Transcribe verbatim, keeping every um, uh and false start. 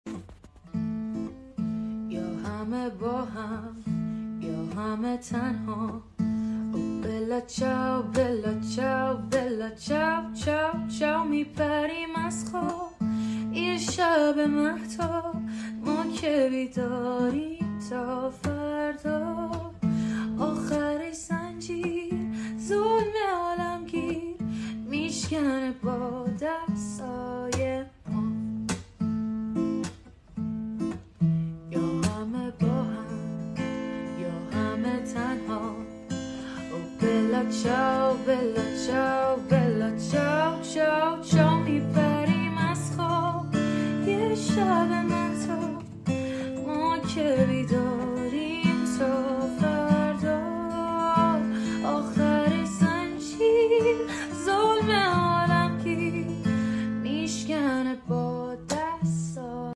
یا همه با هم یا همه تنها. او بلا چاو بلا چاو بلا چاو چاو چاو میپریم از خواب یه شب مهتاب، ما که بیداریم تا فردا. آخرش زنجیر ظلم عالمگیر میشکنه با دستای ما. یا همه با هم یا همه تنها. او بلا چاو بلا چاو بلا چاو چاو چاو میپریم از خواب یه شب مهتاب، ما که